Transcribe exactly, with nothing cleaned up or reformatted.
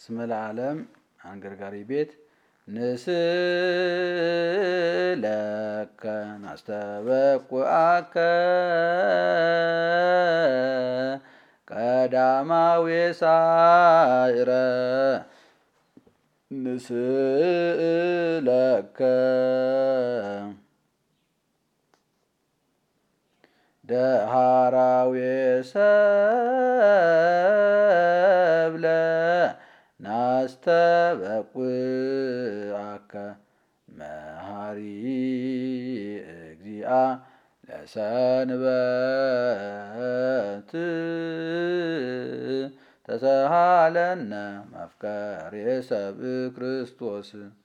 እስመ ለዓለም አንገርጋሪ ቤት ንስእለከ ናስተበቁዐከ ቀዳማዊ ሳዕረ ንስእለከ ደሃራዊ ሰብለ ናስተበቁዐከ መሃሪ እግዚአ ለሰንበት ተሰሃለነ መፍቀሬ ሰብእ ክርስቶስ